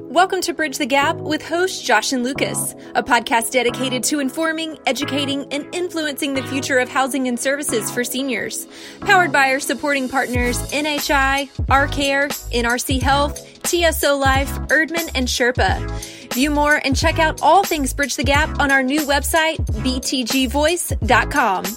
Welcome to Bridge the Gap with hosts Josh and Lucas, a podcast dedicated to informing, educating, and influencing the future of housing and services for seniors. Powered by our supporting partners NHI, RCare, NRC Health, TSO Life, Erdman, and Sherpa. View more and check out all things Bridge the Gap on our new website, btgvoice.com.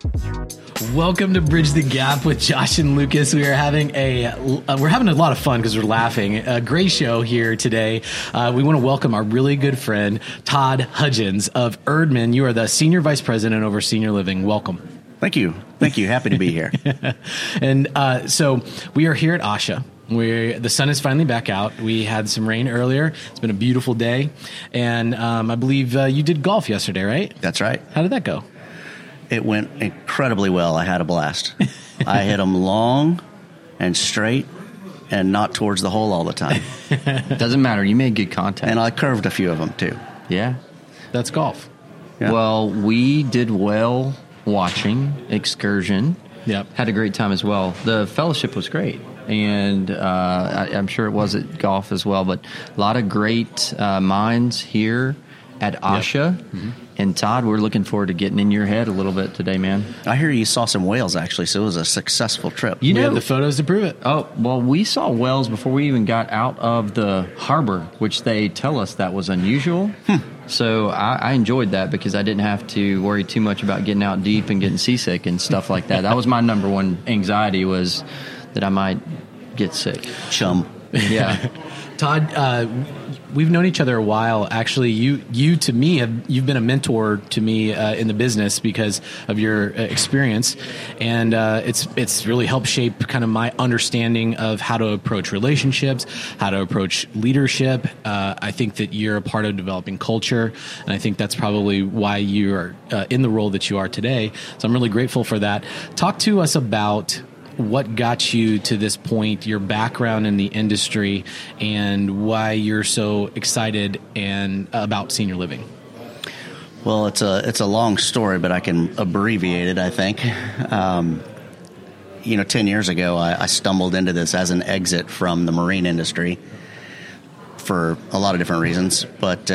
Welcome to Bridge the Gap with Josh and Lucas. We are having we're having a lot of fun because we're laughing. A great show here today. We want to welcome our really good friend, Todd Hudgens of Erdman. You are the Senior Vice President over Senior Living. Welcome. Thank you. Happy to be here. And so we are here at ASHA. The sun is finally back out. We had some rain earlier. It's been a beautiful day. And I believe you did golf yesterday, right? That's right. How did that go? It went incredibly well. I had a blast. I hit them long and straight and not towards the hole all the time. Doesn't matter. You made good contact. And I curved a few of them, too. Yeah. That's golf. Yeah. Well, we did well watching Excursion. Yep. Had a great time as well. The fellowship was great. And I'm sure it was at golf as well. But a lot of great minds here at ASHA. Yep. Mm-hmm. And Todd, we're looking forward to getting in your head a little bit today, man. I hear you saw some whales, actually, so it was a successful trip. We had the photos to prove it. Oh, well, we saw whales before we even got out of the harbor, which they tell us that was unusual. So I enjoyed that because I didn't have to worry too much about getting out deep and getting seasick and stuff like that. That was my number one anxiety, was that I might get sick. Chum. Yeah. Todd, we've known each other a while. Actually, you to me, you've been a mentor to me in the business because of your experience, and it's really helped shape kind of my understanding of how to approach relationships, how to approach leadership. I think that you're a part of developing culture, and I think that's probably why you are in the role that you are today. So I'm really grateful for that. Talk to us about what got you to this point, your background in the industry, and why you're so excited and about senior living. Well, it's a long story, but I can abbreviate it, I think. 10 years ago, I stumbled into this as an exit from the marine industry for a lot of different reasons. But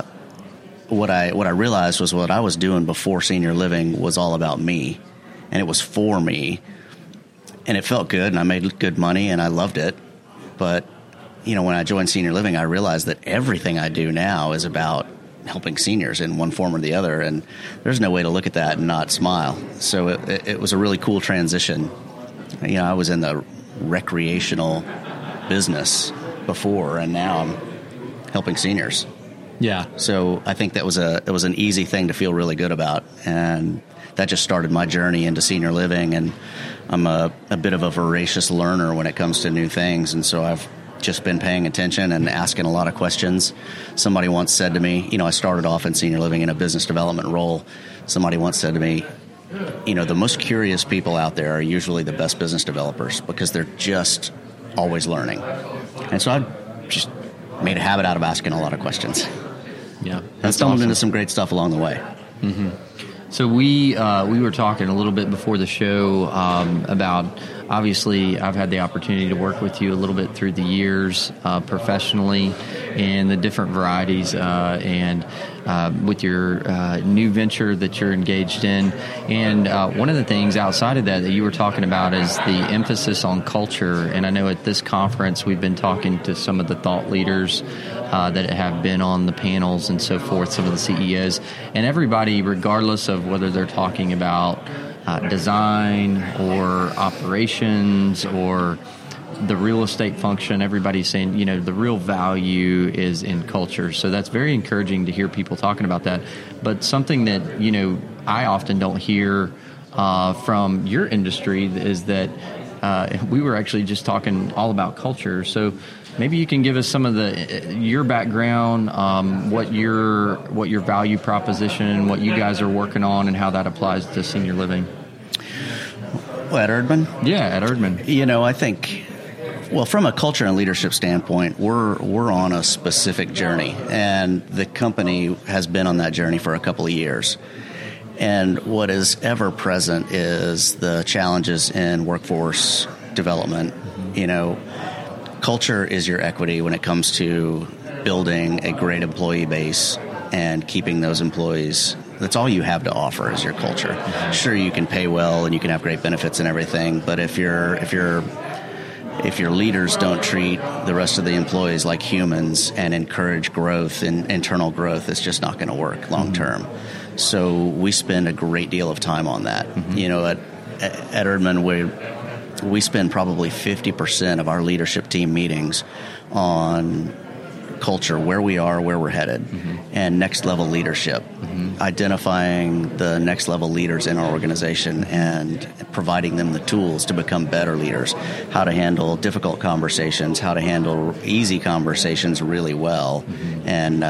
what I realized was what I was doing before senior living was all about me, and it was for me. And it felt good, and I made good money, and I loved it. But, when I joined senior living, I realized that everything I do now is about helping seniors in one form or the other, and there's no way to look at that and not smile. So it was a really cool transition. I was in the recreational business before, and now I'm helping seniors. Yeah. So I think it was an easy thing to feel really good about, and that just started my journey into senior living. And I'm a bit of a voracious learner when it comes to new things, and so I've just been paying attention and asking a lot of questions. Somebody once said to me, I started off in senior living in a business development role. Somebody once said to me, the most curious people out there are usually the best business developers because they're just always learning. And so I just made a habit out of asking a lot of questions. Yeah, and stumbled into some great stuff along the way. Mm-hmm. So we were talking a little bit before the show about, obviously, I've had the opportunity to work with you a little bit through the years professionally and the different varieties and with your new venture that you're engaged in. And one of the things outside of that you were talking about is the emphasis on culture. And I know at this conference we've been talking to some of the thought leaders that have been on the panels and so forth, some of the CEOs, and everybody, regardless of whether they're talking about design or operations or the real estate function, everybody's saying, the real value is in culture. So that's very encouraging to hear people talking about that. But something that, I often don't hear from your industry is that we were actually just talking all about culture. So maybe you can give us some of your background, what your value proposition, what you guys are working on, and how that applies to senior living. Well, at Erdman? Yeah, at Erdman. I think, from a culture and leadership standpoint, we're on a specific journey, and the company has been on that journey for a couple of years. And what is ever present is the challenges in workforce development. Culture is your equity when it comes to building a great employee base and keeping those employees. That's all you have to offer is your culture. Sure, you can pay well and you can have great benefits and everything, but if your leaders don't treat the rest of the employees like humans and encourage growth and internal growth, it's just not going to work long term. So we spend a great deal of time on that. At Erdman, we spend probably 50% of our leadership team meetings on culture, where we are, where we're headed, and next level leadership, identifying the next level leaders in our organization and providing them the tools to become better leaders, how to handle difficult conversations, how to handle easy conversations really well, and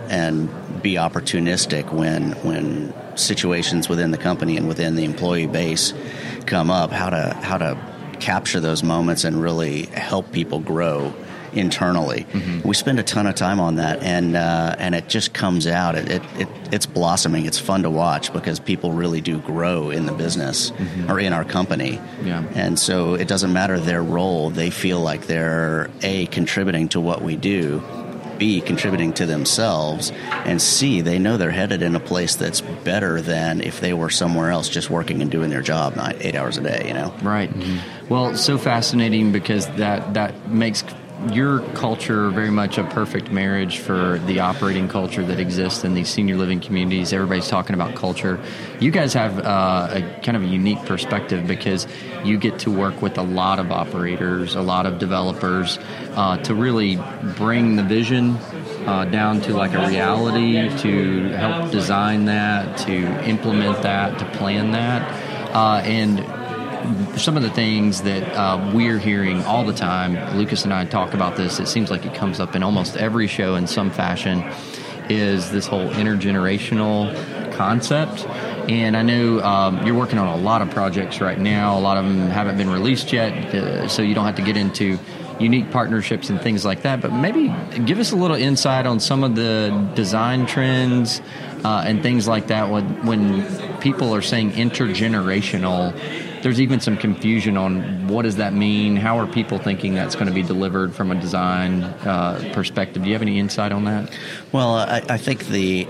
be opportunistic when situations within the company and within the employee base come up, how to capture those moments and really help people grow internally. We spend a ton of time on that, and it just comes out. It's blossoming. It's fun to watch because people really do grow in the business or in our company. Yeah. And so it doesn't matter their role. They feel like they're A, contributing to what we do, B, contributing to themselves, and C, they know they're headed in a place that's better than if they were somewhere else just working and doing their job 8 hours a day, Right. Well, so fascinating because that makes your culture very much a perfect marriage for the operating culture that exists in these senior living communities. Everybody's talking about culture. You guys have a kind of a unique perspective because you get to work with a lot of operators, a lot of developers, to really bring the vision down to like a reality, to help design that, to implement that, to plan that. And some of the things that we're hearing all the time, Lucas and I talk about this, it seems like it comes up in almost every show in some fashion, is this whole intergenerational concept. And I know you're working on a lot of projects right now. A lot of them haven't been released yet, so you don't have to get into unique partnerships and things like that. But maybe give us a little insight on some of the design trends and things like that. When people are saying intergenerational, there's even some confusion on what does that mean? How are people thinking that's going to be delivered from a design perspective? Do you have any insight on that? Well, I think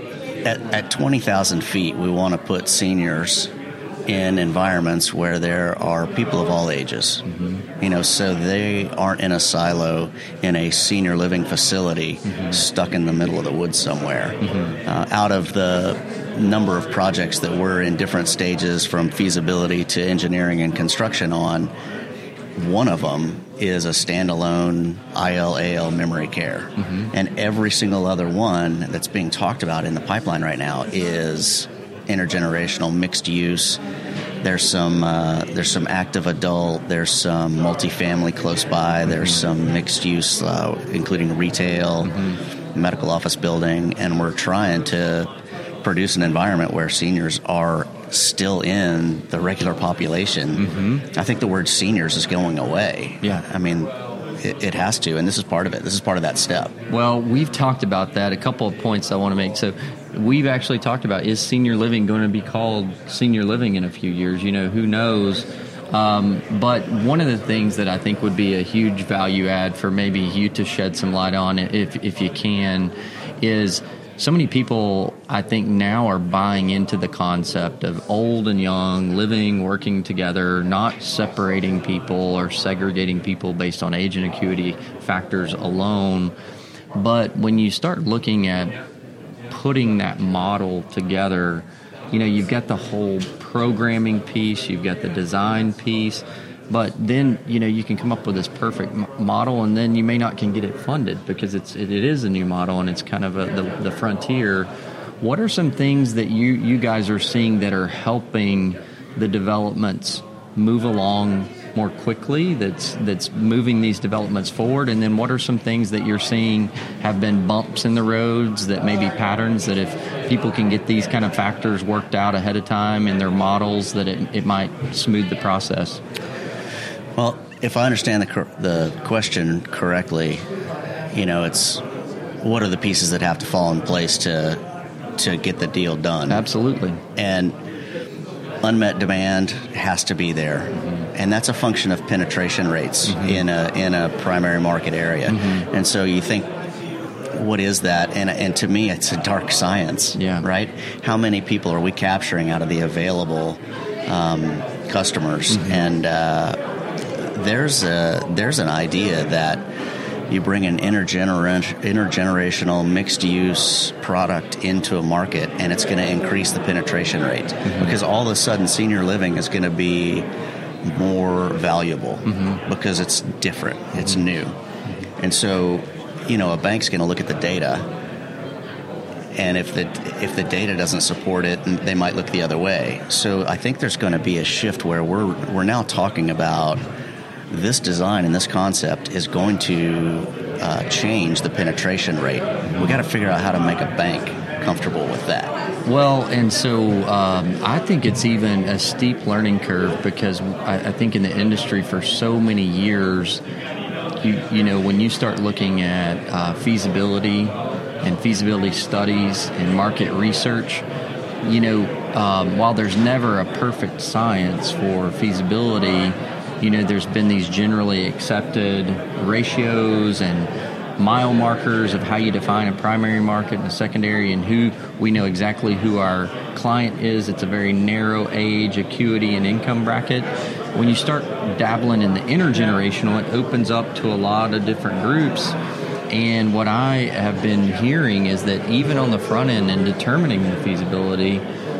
at 20,000 feet, we want to put seniors in environments where there are people of all ages, so they aren't in a silo in a senior living facility stuck in the middle of the woods somewhere. Out of the number of projects that we're in different stages from feasibility to engineering and construction on, one of them is a standalone IL/AL memory care. And every single other one that's being talked about in the pipeline right now is intergenerational, mixed use. There's some active adult, there's some multifamily close by, there's some mixed use, including retail, medical office building, and we're trying to produce an environment where seniors are still in the regular population. I think the word seniors is going away. Yeah. I mean, it has to, and this is part of it. This is part of that step. Well, we've talked about that. A couple of points I want to make. So we've actually talked about, is senior living going to be called senior living in a few years? Who knows? But one of the things that I think would be a huge value add for maybe you to shed some light on, if you can, is so many people, I think, now are buying into the concept of old and young, living, working together, not separating people or segregating people based on age and acuity factors alone. But when you start looking at putting that model together, you've got the whole programming piece, you've got the design piece, but then, you can come up with this perfect model, and then you may not can get it funded because it is a new model and it's kind of the frontier. What are some things that you guys are seeing that are helping the developments move along more quickly, that's moving these developments forward? And then what are some things that you're seeing have been bumps in the roads that may be patterns that if people can get these kind of factors worked out ahead of time in their models, that it might smooth the process? Well, if I understand the question correctly, it's what are the pieces that have to fall in place to get the deal done? Absolutely. And unmet demand has to be there. And that's a function of penetration rates in a primary market area. And so you think what is that? And to me, it's a dark science, right? How many people are we capturing out of the available customers? And there's an idea that you bring an intergenerational mixed-use product into a market, and it's going to increase the penetration rate because all of a sudden senior living is going to be more valuable because it's different, it's new. And so, a bank's going to look at the data, and if the data doesn't support it, they might look the other way. So I think there's going to be a shift where we're now talking about this design and this concept is going to change the penetration rate. We got to figure out how to make a bank comfortable with that. Well, and so I think it's even a steep learning curve because I think in the industry for so many years, when you start looking at feasibility and feasibility studies and market research, while there's never a perfect science for feasibility, there's been these generally accepted ratios and mile markers of how you define a primary market and a secondary, and we know exactly who our client is. It's a very narrow age, acuity, and income bracket. When you start dabbling in the intergenerational, it opens up to a lot of different groups. And what I have been hearing is that even on the front end in determining the feasibility,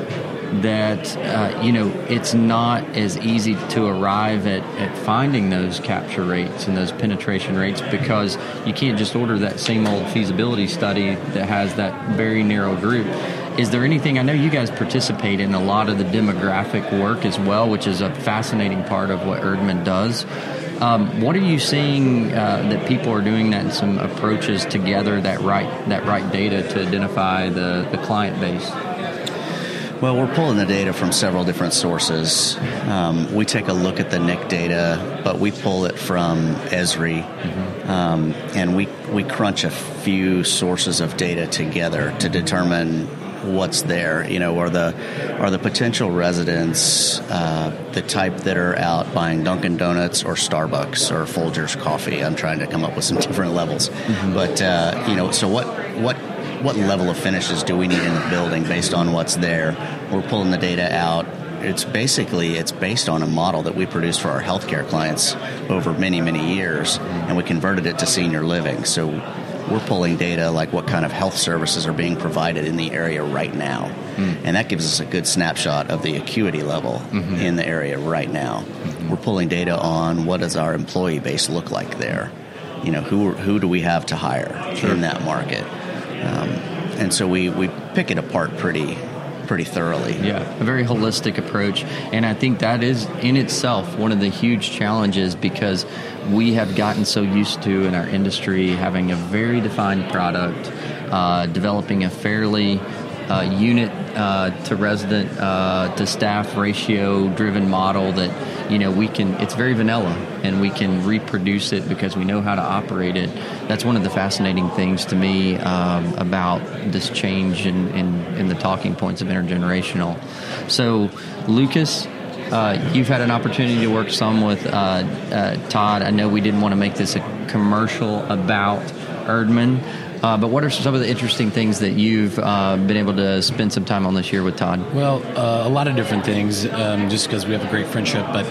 that it's not as easy to arrive at finding those capture rates and those penetration rates because you can't just order that same old feasibility study that has that very narrow group. Is there anything, I know you guys participate in a lot of the demographic work as well, which is a fascinating part of what Erdman does. What are you seeing that people are doing that in some approaches to gather that right data to identify the client base? Well, we're pulling the data from several different sources. We take a look at the NIC data, but we pull it from Esri, and we crunch a few sources of data together to determine what's there. Are the potential residents the type that are out buying Dunkin' Donuts or Starbucks or Folgers coffee? I'm trying to come up with some different levels, but so what level of finishes do we need in the building based on what's there? We're pulling the data out. It's based on a model that we produced for our healthcare clients over many, many years, and we converted it to senior living. So we're pulling data like what kind of health services are being provided in the area right now. And that gives us a good snapshot of the acuity level in the area right now. We're pulling data on what does our employee base look like there. Who do we have to hire in that market? And so we pick it apart pretty thoroughly. Yeah, a very holistic approach. And I think that is in itself one of the huge challenges because we have gotten so used to in our industry having a very defined product, developing a fairly unit to resident to staff ratio driven model that it's very vanilla and we can reproduce it because we know how to operate it. That's one of the fascinating things to me about this change in the talking points of intergenerational. So Lucas, you've had an opportunity to work some with Todd. I know we didn't want to make this a commercial about Erdman. But what are some of the interesting things that you've been able to spend some time on this year with Todd? Well, a lot of different things, just because we have a great friendship. But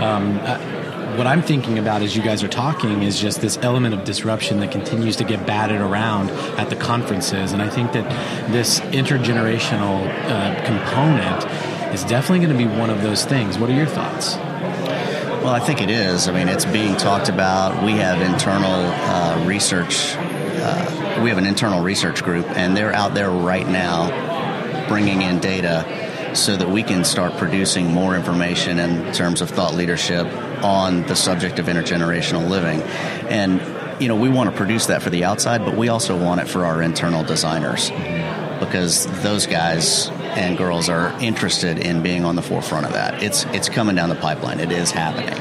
what I'm thinking about as you guys are talking is just this element of disruption that continues to get batted around at the conferences. And I think that this intergenerational component is definitely going to be one of those things. What are your thoughts? Well, I think it is. I mean, it's being talked about. We have internal research. We have an internal research group, and they're out there right now bringing in data so that we can start producing more information in terms of thought leadership on the subject of intergenerational living. And, we want to produce that for the outside, but we also want it for our internal designers because those guys and girls are interested in being on the forefront of that. It's coming down the pipeline. It is happening.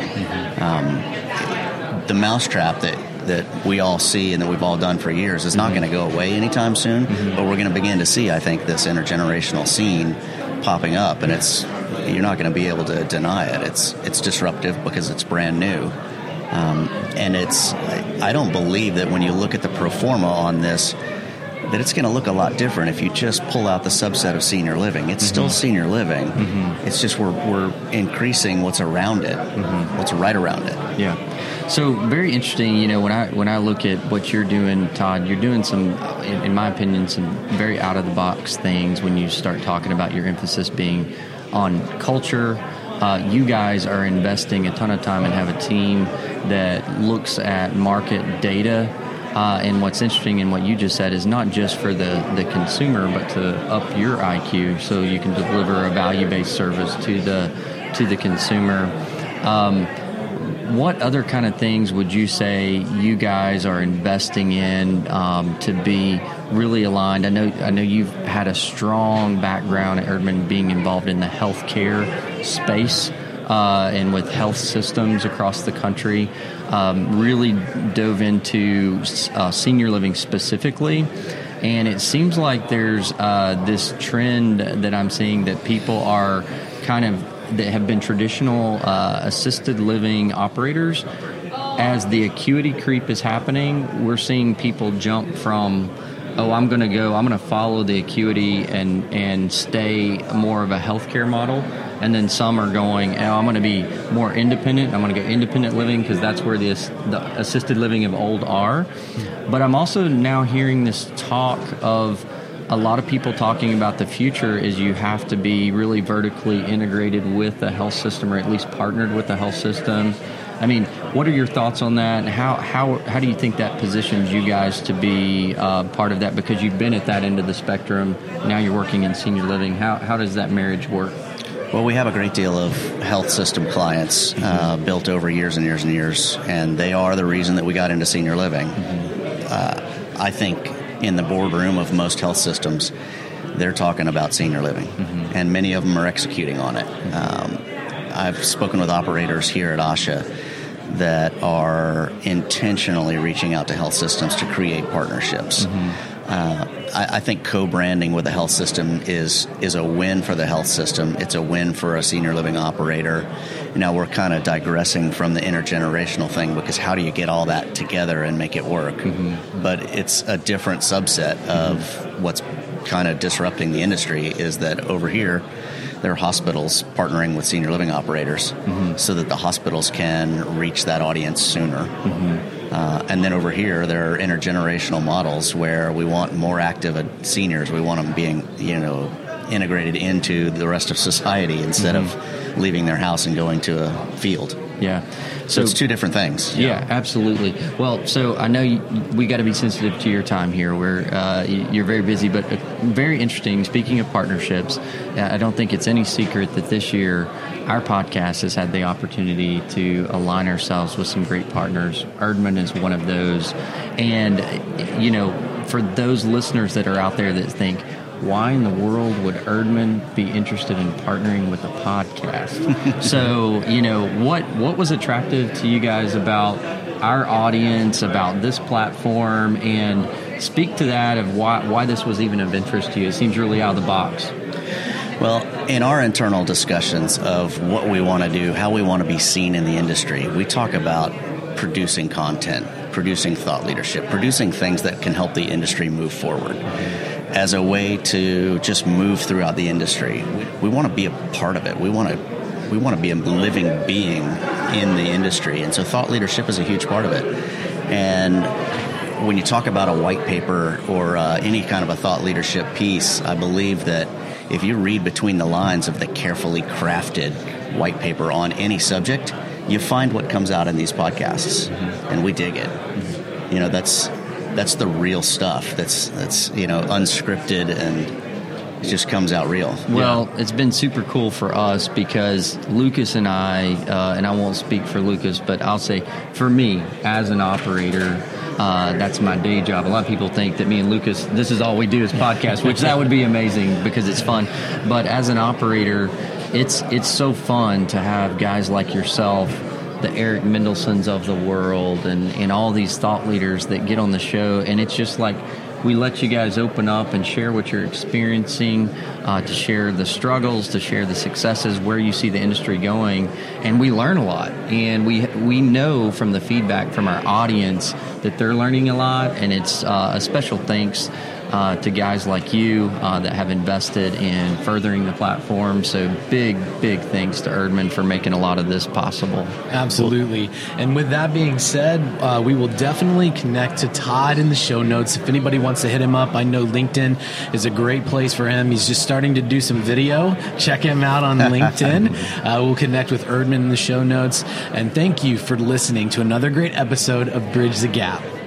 The mousetrap that we all see and that we've all done for years is not going to go away anytime soon, but we're going to begin to see, I think, this intergenerational scene popping up, and you're not going to be able to deny it. It's disruptive because it's brand new. And I don't believe that when you look at the pro forma on this, that it's going to look a lot different if you just pull out the subset of senior living. It's still senior living. It's just we're increasing what's around it, what's right around it. Yeah. So very interesting. You know, when I look at what you're doing, Todd, you're doing some, in my opinion, some very out of the box things when you start talking about your emphasis being on culture. You guys are investing a ton of time and have a team that looks at market data. And what's interesting in what you just said is not just for the consumer, but to up your IQ so you can deliver a value-based service to the consumer. What other kind of things would you say you guys are investing in to be really aligned? I know you've had a strong background at Erdman being involved in the healthcare space and with health systems across the country. Really dove into senior living specifically. And it seems like there's this trend that I'm seeing that people are that have been traditional assisted living operators. As the acuity creep is happening, we're seeing people jump from, I'm going to follow the acuity and stay more of a healthcare model. And then some are going, I'm going to be more independent. I'm going to go independent living because that's where the assisted living of old are. But I'm also now hearing this talk of a lot of people talking about the future is you have to be really vertically integrated with the health system, or at least partnered with the health system. I mean, what are your thoughts on that, and how do you think that positions you guys to be part of that? Because you've been at that end of the spectrum, now you're working in senior living. How does that marriage work? Well, we have a great deal of health system clients built over years and years and years, and they are the reason that we got into senior living. I think in the boardroom of most health systems, they're talking about senior living, and many of them are executing on it. I've spoken with operators here at ASHA that are intentionally reaching out to health systems to create partnerships. I think co-branding with a health system is a win for the health system. It's a win for a senior living operator. Now we're kind of digressing from the intergenerational thing, because how do you get all that together and make it work? But it's a different subset of what's kind of disrupting the industry is that over here, there are hospitals partnering with senior living operators so that the hospitals can reach that audience sooner. And then over here, there are intergenerational models where we want more active seniors. We want them being, integrated into the rest of society instead of leaving their house and going to a field. Yeah. So it's two different things. Yeah, absolutely. Well, so I know we got to be sensitive to your time here. You're very busy, but very interesting. Speaking of partnerships, I don't think it's any secret that this year our podcast has had the opportunity to align ourselves with some great partners. Erdman is one of those. And, for those listeners that are out there that think, why in the world would Erdman be interested in partnering with a podcast? So, what was attractive to you guys about our audience, about this platform, and speak to that of why this was even of interest to you? It seems really out of the box. Well, in our internal discussions of what we want to do, how we want to be seen in the industry, we talk about producing content, producing thought leadership, producing things that can help the industry move forward. As a way to just move throughout the industry. We want to be a part of it. We want to be a living being in the industry. And so thought leadership is a huge part of it. And when you talk about a white paper or any kind of a thought leadership piece, I believe that if you read between the lines of the carefully crafted white paper on any subject, you find what comes out in these podcasts. And we dig it. That's the real stuff. That's unscripted, and it just comes out real. Well, It's been super cool for us because Lucas and I, and I won't speak for Lucas, but I'll say for me as an operator, that's my day job. A lot of people think that me and Lucas, this is all we do is podcast, which that would be amazing because it's fun. But as an operator, it's so fun to have guys like yourself, the Eric Mendelsons of the world, and all these thought leaders that get on the show. And it's just like we let you guys open up and share what you're experiencing, to share the struggles, to share the successes, where you see the industry going. And we learn a lot. And we know from the feedback from our audience that they're learning a lot. And it's a special thanks to guys like you that have invested in furthering the platform. So big thanks to Erdman for making a lot of this possible. Absolutely. And with that being said, we will definitely connect to Todd in the show notes. If anybody wants to hit him up, I know LinkedIn is a great place for him. He's just starting to do some video. Check him out on LinkedIn. We'll connect with Erdman in the show notes. And thank you for listening to another great episode of Bridge the Gap.